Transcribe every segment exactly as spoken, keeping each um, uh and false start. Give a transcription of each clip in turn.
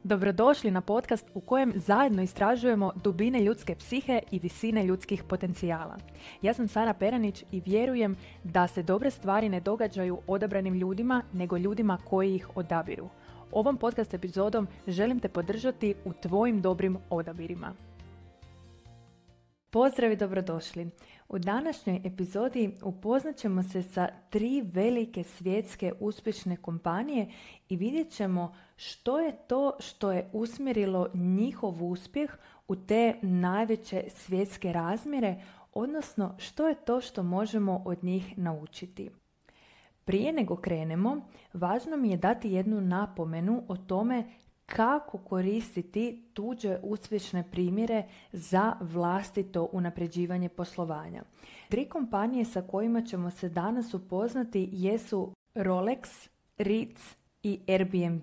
Dobrodošli na podcast u kojem zajedno istražujemo dubine ljudske psihe i visine ljudskih potencijala. Ja sam Sara Peranić i vjerujem da se dobre stvari ne događaju odabranim ljudima, nego ljudima koji ih odabiru. Ovom podcast epizodom želim te podržati u tvojim dobrim odabirima. Pozdrav i dobrodošli. U današnjoj epizodi upoznat ćemo se sa tri velike svjetske uspješne kompanije i vidjet ćemo što je to što je usmjerilo njihov uspjeh u te najveće svjetske razmjere, odnosno što je to što možemo od njih naučiti. Prije nego krenemo, važno mi je dati jednu napomenu o tome kako koristiti tuđe uspješne primjere za vlastito unapređivanje poslovanja. Tri kompanije sa kojima ćemo se danas upoznati jesu Rolex, Ritz i Airbnb.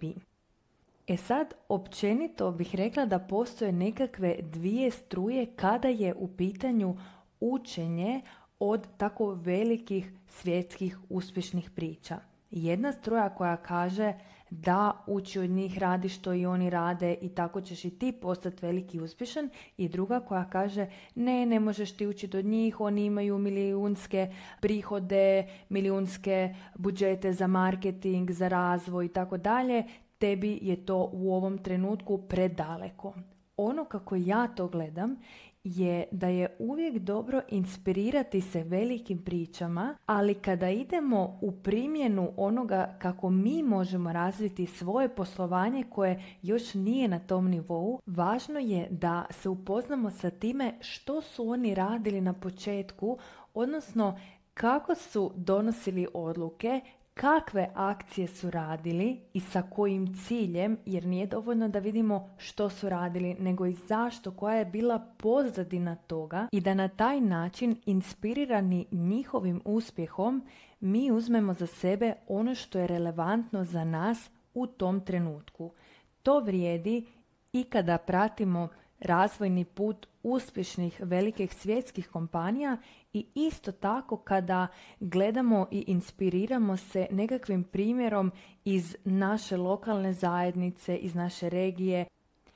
E sad, općenito bih rekla da postoje nekakve dvije struje kada je u pitanju učenje od tako velikih svjetskih uspješnih priča. Jedna struja koja kaže da uči od njih, radi što i oni rade i tako ćeš i ti postati veliki i uspješan, i druga koja kaže ne, ne možeš ti učiti od njih, oni imaju milijunske prihode, milijunske budžete za marketing, za razvoj i tako dalje, tebi je to u ovom trenutku predaleko. Ono kako ja to gledam je da je uvijek dobro inspirirati se velikim pričama, ali kada idemo u primjenu onoga kako mi možemo razviti svoje poslovanje koje još nije na tom nivou, važno je da se upoznamo sa time što su oni radili na početku, odnosno kako su donosili odluke, kakve akcije su radili i sa kojim ciljem, jer nije dovoljno da vidimo što su radili, nego i zašto, koja je bila pozadina toga, i da na taj način, inspirirani njihovim uspjehom, mi uzmemo za sebe ono što je relevantno za nas u tom trenutku. To vrijedi i kada pratimo razvojni put uspješnih velikih svjetskih kompanija i isto tako kada gledamo i inspiriramo se nekakvim primjerom iz naše lokalne zajednice, iz naše regije,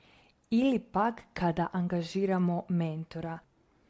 ili pak kada angažiramo mentora.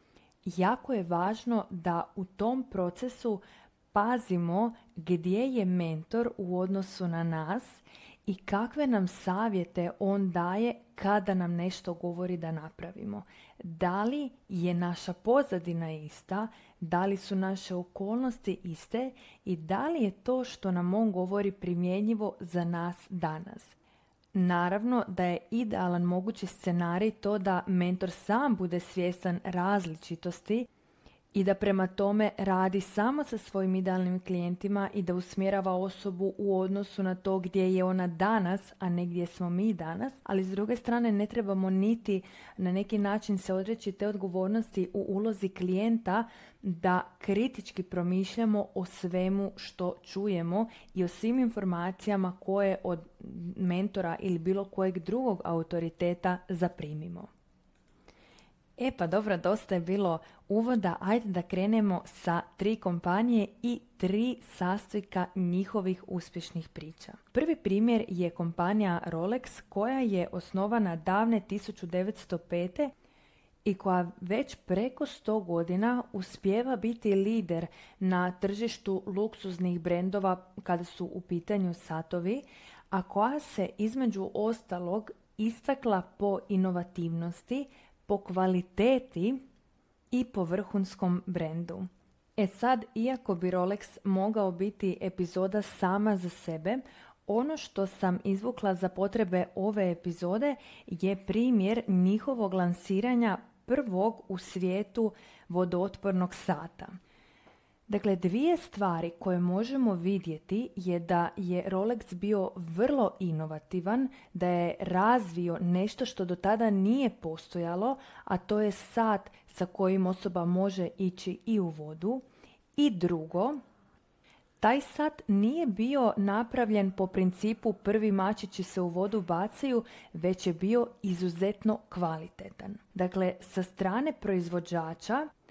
Jako je važno da u tom procesu pazimo gdje je mentor u odnosu na nas i kakve nam savjete on daje kada nam nešto govori da napravimo. Da li je naša pozadina ista, da li su naše okolnosti iste i da li je to što nam on govori primjenjivo za nas danas. Naravno da je idealan mogući scenarij to da mentor sam bude svjestan različitosti i da prema tome radi samo sa svojim idealnim klijentima i da usmjerava osobu u odnosu na to gdje je ona danas, a ne gdje smo mi danas, ali s druge strane ne trebamo niti na neki način se odreći te odgovornosti u ulozi klijenta da kritički promišljamo o svemu što čujemo i o svim informacijama koje od mentora ili bilo kojeg drugog autoriteta zaprimimo. E pa dobro, dosta je bilo uvoda, ajde da krenemo sa tri kompanije i tri sastojka njihovih uspješnih priča. Prvi primjer je kompanija Rolex koja je osnovana davne tisuću devetsto pete i koja već preko sto godina uspijeva biti lider na tržištu luksuznih brendova kada su u pitanju satovi, a koja se između ostalog istakla po inovativnosti, po kvaliteti i po vrhunskom brendu. E sad, iako bi Rolex mogao biti epizoda sama za sebe, ono što sam izvukla za potrebe ove epizode je primjer njihovog lansiranja prvog u svijetu vodootpornog sata. Dakle, dvije stvari koje možemo vidjeti je da je Rolex bio vrlo inovativan, da je razvio nešto što do tada nije postojalo, a to je sat sa kojim osoba može ići i u vodu. I drugo, taj sat nije bio napravljen po principu prvi mačići se u vodu bacaju, već je bio izuzetno kvalitetan. Dakle, sa strane proizvođača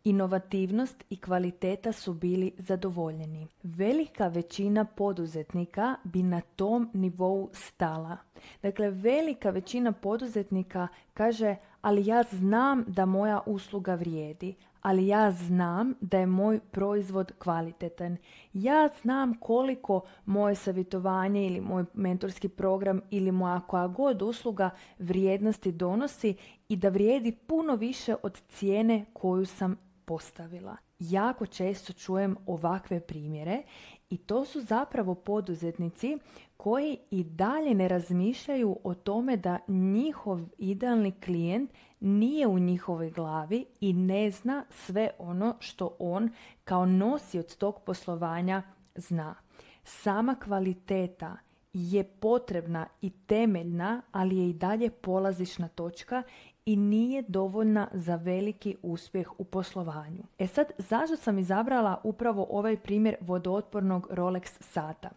Inovativnost i kvaliteta su bili zadovoljeni. Velika većina poduzetnika bi na tom nivou stala. Dakle, velika većina poduzetnika kaže, ali ja znam da moja usluga vrijedi, ali ja znam da je moj proizvod kvalitetan. Ja znam koliko moje savjetovanje ili moj mentorski program ili moja koja god usluga vrijednosti donosi i da vrijedi puno više od cijene koju sam postavila. Jako često čujem ovakve primjere i to su zapravo poduzetnici koji i dalje ne razmišljaju o tome da njihov idealni klijent nije u njihovoj glavi i ne zna sve ono što on kao nosioc tog poslovanja zna. Sama kvaliteta je potrebna i temeljna, ali je i dalje polazišna točka i nije dovoljna za veliki uspjeh u poslovanju. E sad, zašto sam izabrala upravo ovaj primjer vodootpornog Rolex sata?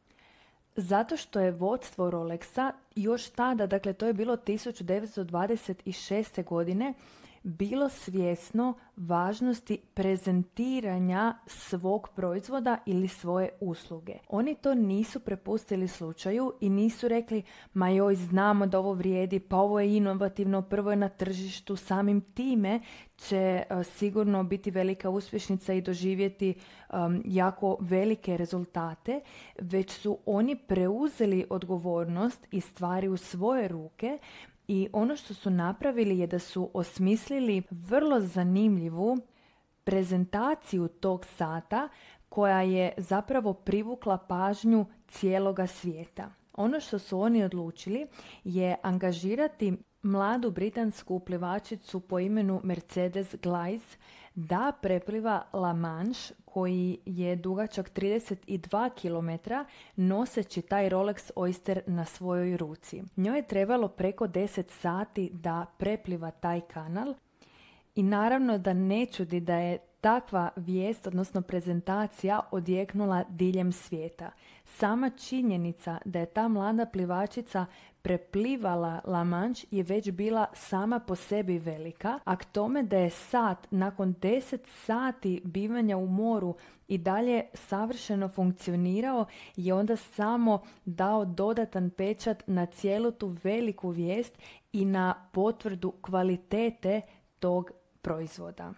Zato što je vodstvo Rolexa još tada, dakle to je bilo tisuću devetsto dvadeset šeste. godine, bilo svjesno važnosti prezentiranja svog proizvoda ili svoje usluge. Oni to nisu prepustili slučaju i nisu rekli, ma joj, znamo da ovo vrijedi, pa ovo je inovativno, prvo je na tržištu, samim time će uh, sigurno biti velika uspješnica i doživjeti um, jako velike rezultate, već su oni preuzeli odgovornost i stvari u svoje ruke. I ono što su napravili je da su osmislili vrlo zanimljivu prezentaciju tog sata koja je zapravo privukla pažnju cijeloga svijeta. Ono što su oni odlučili je angažirati mladu britansku plivačicu po imenu Mercedes Glaise da prepliva La Manche koji je dugačak trideset dva kilometra noseći taj Rolex Oyster na svojoj ruci. Njoj je trebalo preko deset sati da prepliva taj kanal i naravno da ne čudi da je takva vijest, odnosno prezentacija, odjeknula diljem svijeta. Sama činjenica da je ta mlada plivačica preplivala La Manche je već bila sama po sebi velika, a k tome da je sat nakon deset sati bivanja u moru i dalje savršeno funkcionirao je onda samo dao dodatan pečat na cijelu tu veliku vijest i na potvrdu kvalitete tog proizvoda.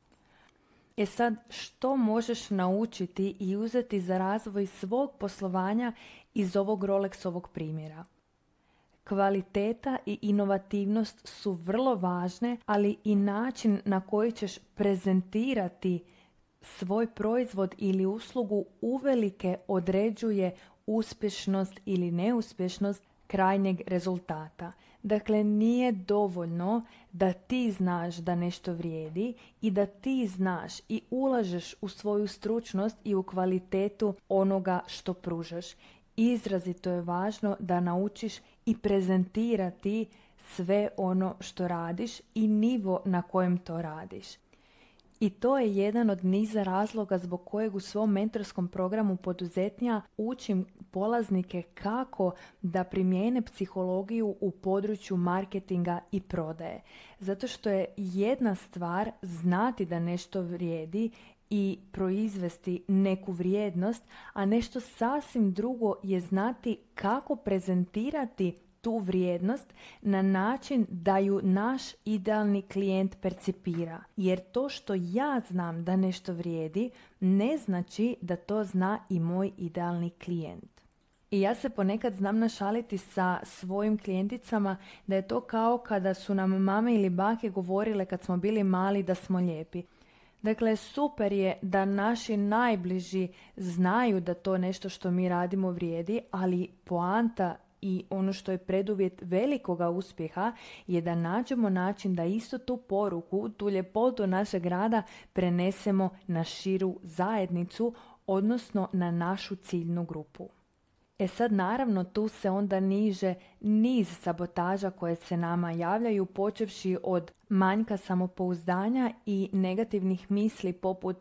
E sad, što možeš naučiti i uzeti za razvoj svog poslovanja iz ovog Rolexovog primjera? Kvaliteta i inovativnost su vrlo važne, ali i način na koji ćeš prezentirati svoj proizvod ili uslugu uvelike određuje uspješnost ili neuspješnost krajnjeg rezultata. Dakle, nije dovoljno da ti znaš da nešto vrijedi i da ti znaš i ulažeš u svoju stručnost i u kvalitetu onoga što pružaš. Izrazito je važno da naučiš i prezentirati sve ono što radiš i nivo na kojem to radiš. I to je jedan od niza razloga zbog kojeg u svom mentorskom programu Poduzetnija učim polaznike kako da primijene psihologiju u području marketinga i prodaje. Zato što je jedna stvar znati da nešto vrijedi i proizvesti neku vrijednost, a nešto sasvim drugo je znati kako prezentirati tu vrijednost na način da ju naš idealni klijent percipira. Jer to što ja znam da nešto vrijedi ne znači da to zna i moj idealni klijent. I ja se ponekad znam našaliti sa svojim klijenticama da je to kao kada su nam mame ili bake govorile kad smo bili mali da smo lijepi. Dakle, super je da naši najbliži znaju da to nešto što mi radimo vrijedi, ali poanta i ono što je preduvjet velikoga uspjeha je da nađemo način da isto tu poruku, tu ljepotu našeg rada prenesemo na širu zajednicu, odnosno na našu ciljnu grupu. E sad naravno tu se onda niže niz sabotaža koje se nama javljaju, počevši od manjka samopouzdanja i negativnih misli poput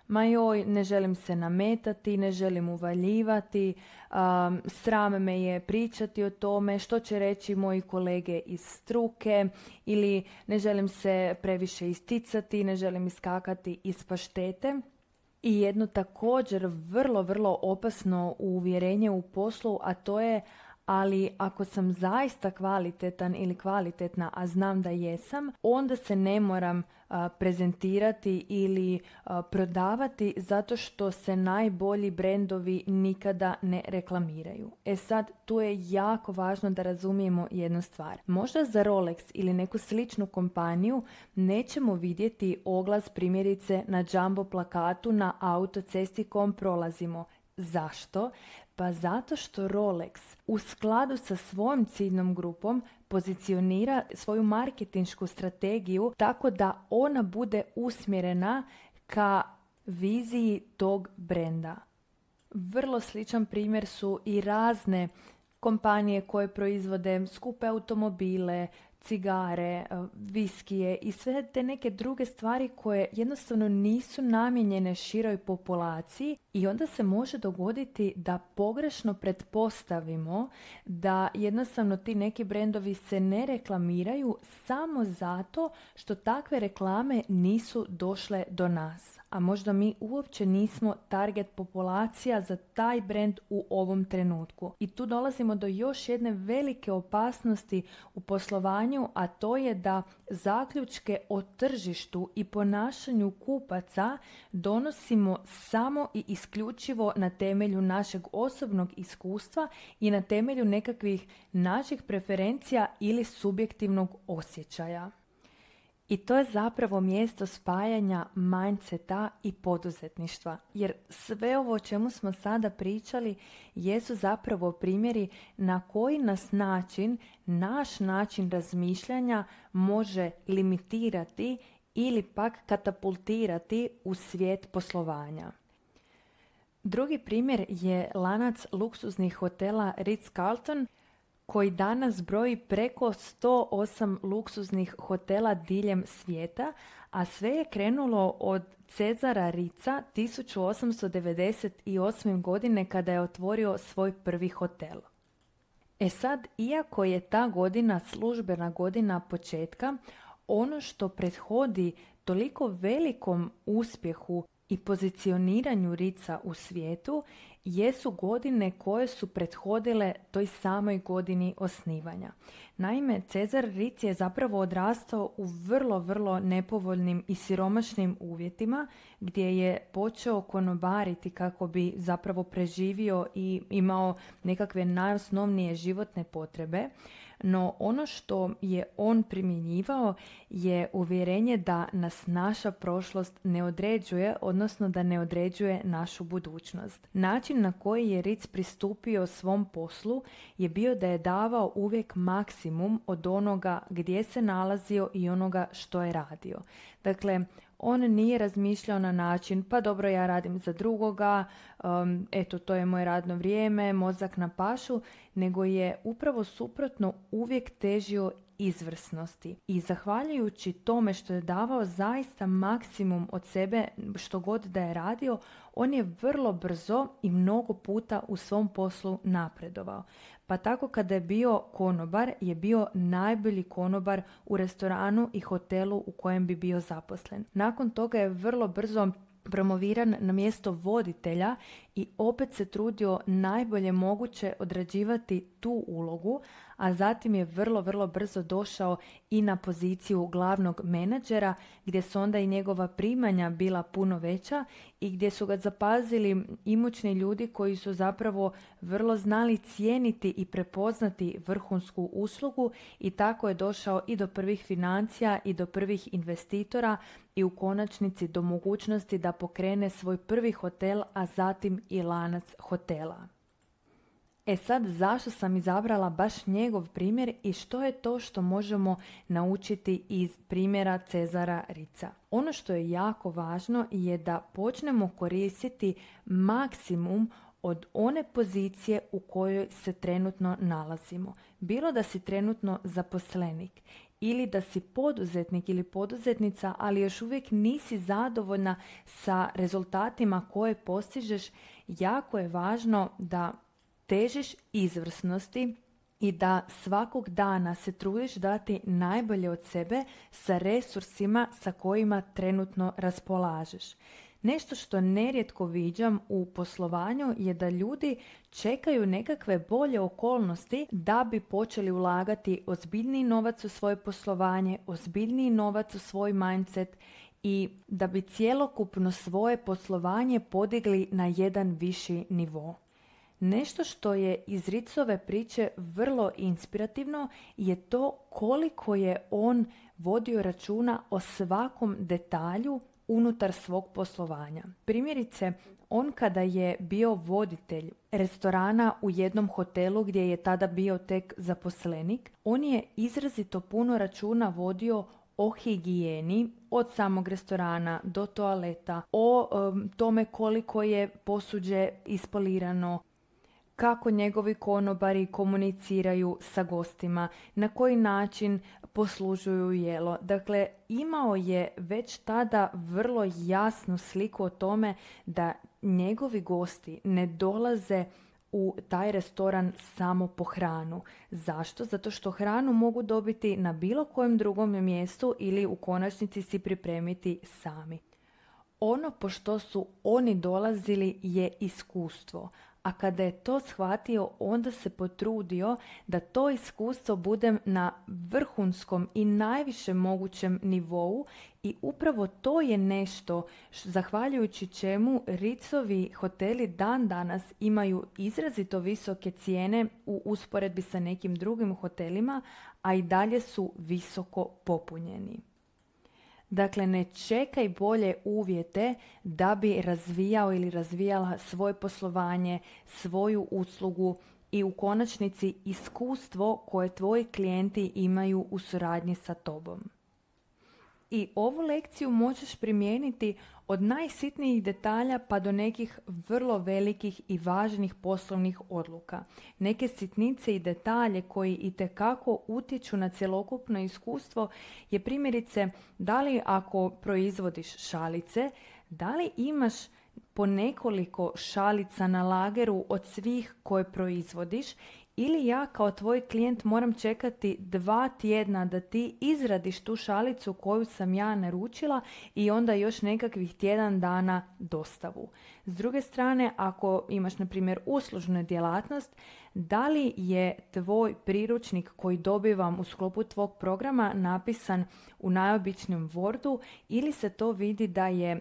ma joj, ne želim se nametati, ne želim uvaljivati, um, sram me je pričati o tome, što će reći moji kolege iz struke, ili ne želim se previše isticati, ne želim iskakati iz paštete. I jedno također vrlo, vrlo opasno uvjerenje u poslu, a to je: ali ako sam zaista kvalitetan ili kvalitetna, a znam da jesam, onda se ne moram a, prezentirati ili a, prodavati zato što se najbolji brendovi nikada ne reklamiraju. E sad, tu je jako važno da razumijemo jednu stvar. Možda za Rolex ili neku sličnu kompaniju nećemo vidjeti oglas primjerice na jumbo plakatu na autocesti kom prolazimo. Zašto? Pa zato što Rolex u skladu sa svojom ciljnom grupom pozicionira svoju marketinšku strategiju tako da ona bude usmjerena ka viziji tog brenda. Vrlo sličan primjer su i razne kompanije koje proizvode skupe automobile, cigare, viskije i sve te neke druge stvari koje jednostavno nisu namijenjene široj populaciji i onda se može dogoditi da pogrešno pretpostavimo da jednostavno ti neki brendovi se ne reklamiraju samo zato što takve reklame nisu došle do nas. A možda mi uopće nismo target populacija za taj brend u ovom trenutku. I tu dolazimo do još jedne velike opasnosti u poslovanju, a to je da zaključke o tržištu i ponašanju kupaca donosimo samo i isključivo na temelju našeg osobnog iskustva i na temelju nekakvih naših preferencija ili subjektivnog osjećaja. I to je zapravo mjesto spajanja mindseta i poduzetništva, jer sve ovo o čemu smo sada pričali jesu zapravo primjeri na koji nas način, naš način razmišljanja može limitirati ili pak katapultirati u svijet poslovanja. Drugi primjer je lanac luksuznih hotela Ritz-Carlton, koji danas broji preko sto osam luksuznih hotela diljem svijeta, a sve je krenulo od Cezara Ritza tisuću osamsto devedeset osme. godine kada je otvorio svoj prvi hotel. E sad, iako je ta godina službena godina početka, ono što prethodi toliko velikom uspjehu i pozicioniranju Ritza u svijetu jesu godine koje su prethodile toj samoj godini osnivanja. Naime, Cezar Ritz je zapravo odrastao u vrlo, vrlo nepovoljnim i siromašnim uvjetima gdje je počeo konobariti kako bi zapravo preživio i imao nekakve najosnovnije životne potrebe. No ono što je on primjenjivao je uvjerenje da nas naša prošlost ne određuje, odnosno da ne određuje našu budućnost. Način na koji je Ritz pristupio svom poslu je bio da je davao uvijek maksimum od onoga gdje se nalazio i onoga što je radio. Dakle, on nije razmišljao na način, pa dobro, ja radim za drugoga, um, eto, to je moje radno vrijeme, mozak na pašu, nego je upravo suprotno uvijek težio izvrsnosti. I zahvaljujući tome što je davao zaista maksimum od sebe što god da je radio, on je vrlo brzo i mnogo puta u svom poslu napredovao. Pa tako kada je bio konobar, je bio najbolji konobar u restoranu i hotelu u kojem bi bio zaposlen. Nakon toga je vrlo brzo promoviran na mjesto voditelja i opet se trudio najbolje moguće odrađivati tu ulogu, a zatim je vrlo, vrlo brzo došao i na poziciju glavnog menadžera, gdje su onda i njegova primanja bila puno veća i gdje su ga zapazili imućni ljudi koji su zapravo vrlo znali cijeniti i prepoznati vrhunsku uslugu i tako je došao i do prvih financija i do prvih investitora i u konačnici do mogućnosti da pokrene svoj prvi hotel, a zatim i lanac hotela. E sad, zašto sam izabrala baš njegov primjer i što je to što možemo naučiti iz primjera Cezara Ritza? Ono što je jako važno je da počnemo koristiti maksimum od one pozicije u kojoj se trenutno nalazimo. Bilo da si trenutno zaposlenik ili da si poduzetnik ili poduzetnica, ali još uvijek nisi zadovoljna sa rezultatima koje postižeš, jako je važno da težiš izvrsnosti i da svakog dana se trudiš dati najbolje od sebe sa resursima sa kojima trenutno raspolažeš. Nešto što nerijetko viđam u poslovanju je da ljudi čekaju nekakve bolje okolnosti da bi počeli ulagati ozbiljniji novac u svoje poslovanje, ozbiljniji novac u svoj mindset i da bi cjelokupno svoje poslovanje podigli na jedan viši nivo. Nešto što je iz Ritzove priče vrlo inspirativno je to koliko je on vodio računa o svakom detalju unutar svog poslovanja. Primjerice, on kada je bio voditelj restorana u jednom hotelu gdje je tada bio tek zaposlenik, on je izrazito puno računa vodio o higijeni, od samog restorana do toaleta, o um, tome koliko je posuđe ispolirano, kako njegovi konobari komuniciraju sa gostima, na koji način poslužuju jelo. Dakle, imao je već tada vrlo jasnu sliku o tome da njegovi gosti ne dolaze u taj restoran samo po hranu. Zašto? Zato što hranu mogu dobiti na bilo kojem drugom mjestu ili u konačnici si pripremiti sami. Ono po što su oni dolazili je iskustvo. A kada je to shvatio, onda se potrudio da to iskustvo bude na vrhunskom i najvišem mogućem nivou i upravo to je nešto zahvaljujući čemu Ritzovi hoteli dan danas imaju izrazito visoke cijene u usporedbi sa nekim drugim hotelima, a i dalje su visoko popunjeni. Dakle, ne čekaj bolje uvjete da bi razvijao ili razvijala svoje poslovanje, svoju uslugu i u konačnici iskustvo koje tvoji klijenti imaju u suradnji sa tobom. I ovu lekciju možeš primijeniti od najsitnijih detalja pa do nekih vrlo velikih i važnih poslovnih odluka. Neke sitnice i detalje koji itekako utječu na cjelokupno iskustvo je primjerice da li ako proizvodiš šalice, da li imaš po nekoliko šalica na lageru od svih koje proizvodiš ili ja kao tvoj klijent moram čekati dva tjedna da ti izradiš tu šalicu koju sam ja naručila i onda još nekakvih tjedan dana dostavu. S druge strane, ako imaš na primjer uslužnu djelatnost, da li je tvoj priručnik koji dobivam u sklopu tvog programa napisan u najobičnijem Wordu ili se to vidi da je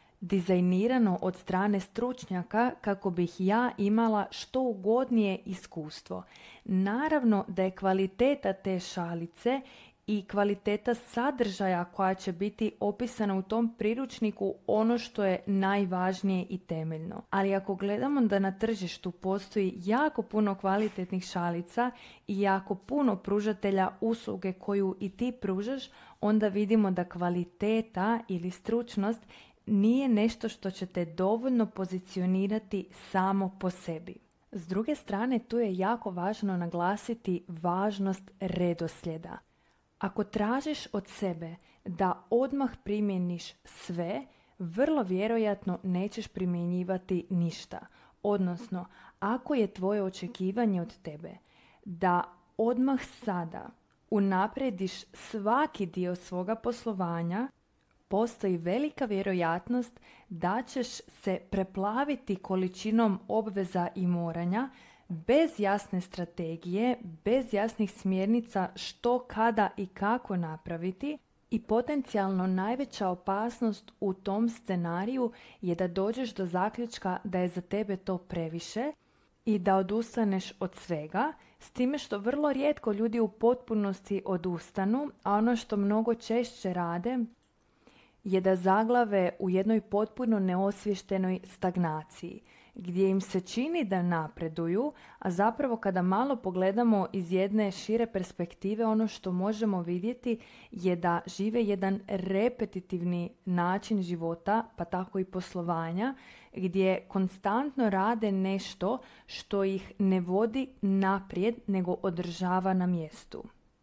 dizajnirano od strane stručnjaka kako bih ja imala što ugodnije iskustvo. Naravno da je kvaliteta te šalice i kvaliteta sadržaja koja će biti opisana u tom priručniku ono što je najvažnije i temeljno. Ali ako gledamo da na tržištu postoji jako puno kvalitetnih šalica i jako puno pružatelja usluge koju i ti pružaš, onda vidimo da kvaliteta ili stručnost nije nešto što će te dovoljno pozicionirati samo po sebi. S druge strane, tu je jako važno naglasiti važnost redoslijeda. Ako tražiš od sebe da odmah primjeniš sve, vrlo vjerojatno nećeš primjenjivati ništa. Odnosno, ako je tvoje očekivanje od tebe da odmah sada unaprediš svaki dio svoga poslovanja, postoji velika vjerojatnost da ćeš se preplaviti količinom obveza i moranja bez jasne strategije, bez jasnih smjernica što, kada i kako napraviti i potencijalno najveća opasnost u tom scenariju je da dođeš do zaključka da je za tebe to previše i da odustaneš od svega, s time što vrlo rijetko ljudi u potpunosti odustanu, a ono što mnogo češće rade je da zaglave u jednoj potpuno neosvještenoj stagnaciji, gdje im se čini da napreduju, a zapravo kada malo pogledamo iz jedne šire perspektive, ono što možemo vidjeti je da žive jedan repetitivni način života, pa tako i poslovanja, gdje konstantno rade nešto što ih ne vodi naprijed, nego održava na mjestu.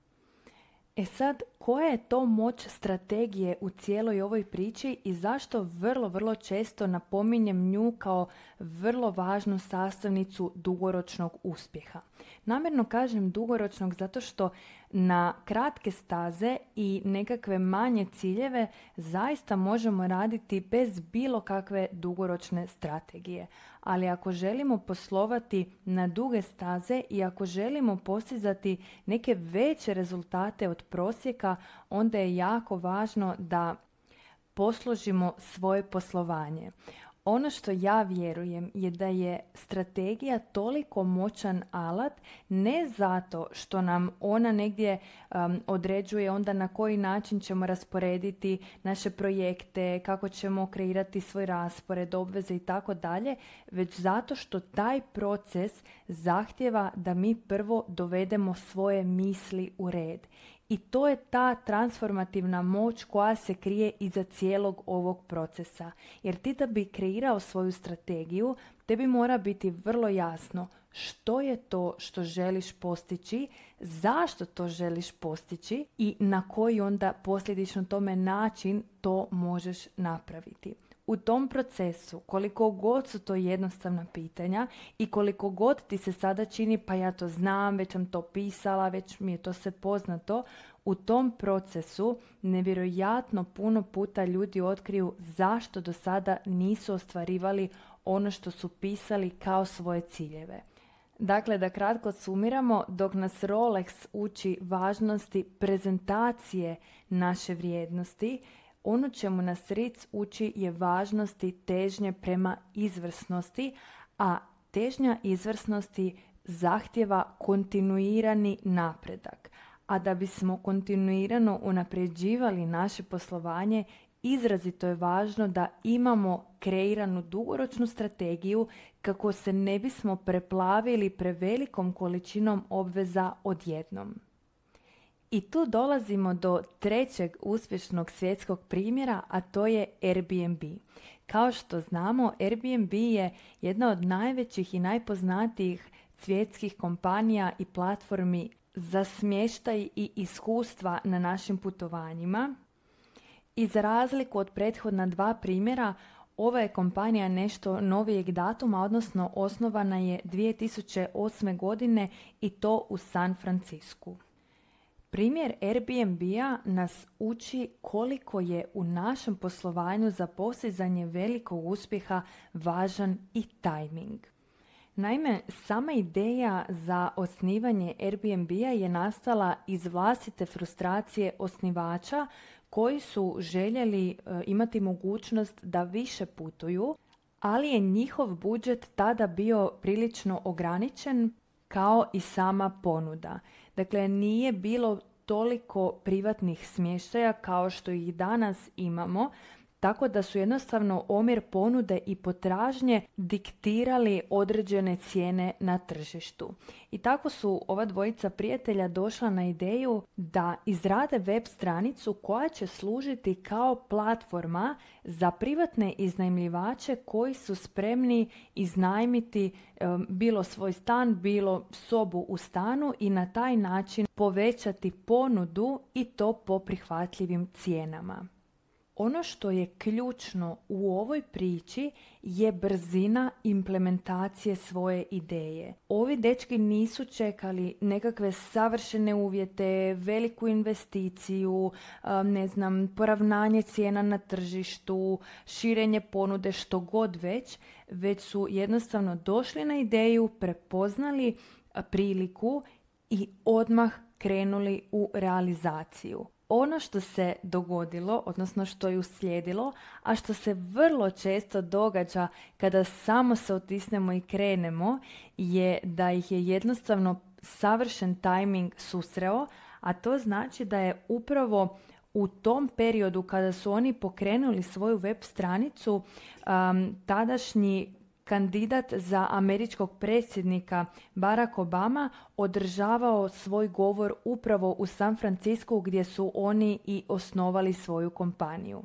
E sad, koja je to moć strategije u cijeloj ovoj priči i zašto vrlo, vrlo često napominjem nju kao vrlo važnu sastavnicu dugoročnog uspjeha? Namjerno kažem dugoročnog zato što na kratke staze i nekakve manje ciljeve zaista možemo raditi bez bilo kakve dugoročne strategije. Ali ako želimo poslovati na duge staze i ako želimo postizati neke veće rezultate od prosjeka, onda je jako važno da posložimo svoje poslovanje. Ono što ja vjerujem je da je strategija toliko moćan alat ne zato što nam ona negdje um, određuje onda na koji način ćemo rasporediti naše projekte, kako ćemo kreirati svoj raspored, obveze i tako dalje, već zato što taj proces zahtjeva da mi prvo dovedemo svoje misli u red. I to je ta transformativna moć koja se krije iza cijelog ovog procesa. Jer ti da bi kreirao svoju strategiju, tebi mora biti vrlo jasno što je to što želiš postići, zašto to želiš postići i na koji onda posljedično tome način to možeš napraviti. U tom procesu, koliko god su to jednostavna pitanja i koliko god ti se sada čini pa ja to znam, već sam to pisala, već mi je to sve poznato, u tom procesu nevjerojatno puno puta ljudi otkriju zašto do sada nisu ostvarivali ono što su pisali kao svoje ciljeve. Dakle, da kratko sumiramo, dok nas Rolex uči važnosti prezentacije naše vrijednosti, ono čemu nas Ritz uči je važnosti težnje prema izvrsnosti, a težnja izvrsnosti zahtjeva kontinuirani napredak. A da bismo kontinuirano unapređivali naše poslovanje, izrazito je važno da imamo kreiranu dugoročnu strategiju kako se ne bismo preplavili prevelikom količinom obveza odjednom. I tu dolazimo do trećeg uspješnog svjetskog primjera, a to je Airbnb. Kao što znamo, Airbnb je jedna od najvećih i najpoznatijih svjetskih kompanija i platformi za smještaj i iskustva na našim putovanjima. I za razliku od prethodna dva primjera, ova je kompanija nešto novijeg datuma, odnosno osnovana je dvije tisuće osme. godine i to u San Francisku. Primjer Airbnb-a nas uči koliko je u našem poslovanju za postizanje velikog uspjeha važan i tajming. Naime, sama ideja za osnivanje Airbnb-a je nastala iz vlastite frustracije osnivača koji su željeli e, imati mogućnost da više putuju, ali je njihov budžet tada bio prilično ograničen kao i sama ponuda. Dakle, nije bilo toliko privatnih smještaja kao što ih danas imamo, tako da su jednostavno omjer ponude i potražnje diktirali određene cijene na tržištu. I tako su ova dvojica prijatelja došla na ideju da izrade web stranicu koja će služiti kao platforma za privatne iznajmljivače koji su spremni iznajmiti um, bilo svoj stan, bilo sobu u stanu i na taj način povećati ponudu i to po prihvatljivim cijenama. Ono što je ključno u ovoj priči je brzina implementacije svoje ideje. Ovi dečki nisu čekali nekakve savršene uvjete, veliku investiciju, ne znam, poravnanje cijena na tržištu, širenje ponude, što god već, već su jednostavno došli na ideju, prepoznali priliku i odmah krenuli u realizaciju. Ono što se dogodilo, odnosno što je uslijedilo, a što se vrlo često događa kada samo se otisnemo i krenemo, je da ih je jednostavno savršen tajming susreo, a to znači da je upravo u tom periodu kada su oni pokrenuli svoju web stranicu, um, tadašnji kandidat za američkog predsjednika Barack Obama održavao svoj govor upravo u San Francisku gdje su oni i osnovali svoju kompaniju.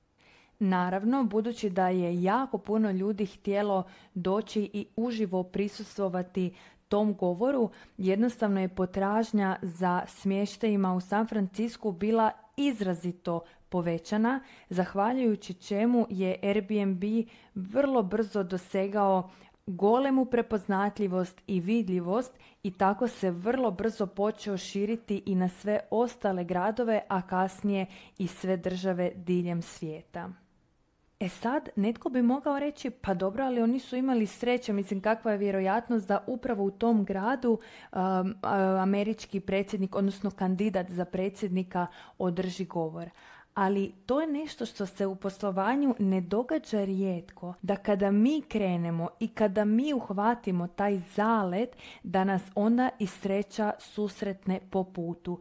Naravno, budući da je jako puno ljudi htjelo doći i uživo prisustvovati tom govoru, jednostavno je potražnja za smještajima u San Francisku bila izrazito povećana, zahvaljujući čemu je Airbnb vrlo brzo dosegao golemu prepoznatljivost i vidljivost i tako se vrlo brzo počeo širiti i na sve ostale gradove, a kasnije i sve države diljem svijeta. E sad, netko bi mogao reći, pa dobro, ali oni su imali sreće, mislim, kakva je vjerojatnost da upravo u tom gradu um, američki predsjednik, odnosno kandidat za predsjednika održi govor. Ali to je nešto što se u poslovanju ne događa rijetko, da kada mi krenemo i kada mi uhvatimo taj zalet, da nas onda i sreća susretne po putu.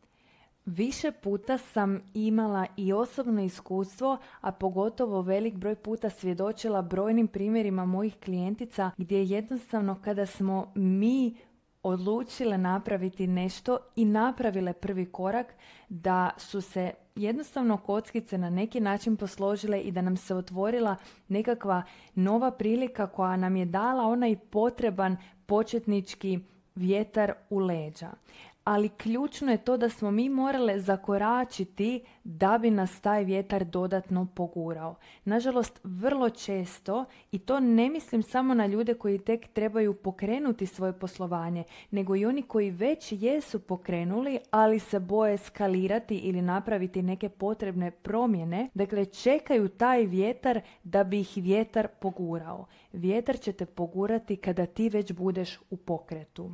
Više puta sam imala i osobno iskustvo, a pogotovo velik broj puta svjedočila brojnim primjerima mojih klijentica gdje jednostavno kada smo mi odlučile napraviti nešto i napravile prvi korak, da su se jednostavno kockice na neki način posložile i da nam se otvorila nekakva nova prilika koja nam je dala onaj potreban početnički vjetar u leđa. Ali ključno je to da smo mi morale zakoračiti da bi nas taj vjetar dodatno pogurao. Nažalost, vrlo često, i to ne mislim samo na ljude koji tek trebaju pokrenuti svoje poslovanje, nego i oni koji već jesu pokrenuli, ali se boje skalirati ili napraviti neke potrebne promjene. Dakle, čekaju taj vjetar da bi ih vjetar pogurao. Vjetar će te pogurati kada ti već budeš u pokretu.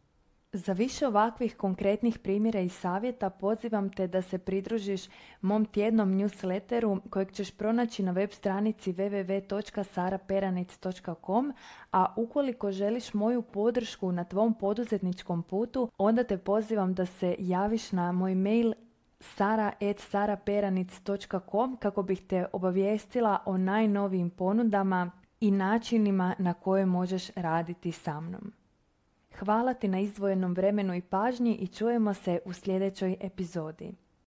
Za više ovakvih konkretnih primjera i savjeta pozivam te da se pridružiš mom tjednom newsletteru kojeg ćeš pronaći na web stranici w w w točka sara peranic točka com, a ukoliko želiš moju podršku na tvom poduzetničkom putu, onda te pozivam da se javiš na moj mail sara at sara peranic točka com kako bih te obavijestila o najnovijim ponudama i načinima na koje možeš raditi sa mnom. Hvala ti na izdvojenom vremenu i pažnji i čujemo se u sljedećoj epizodi.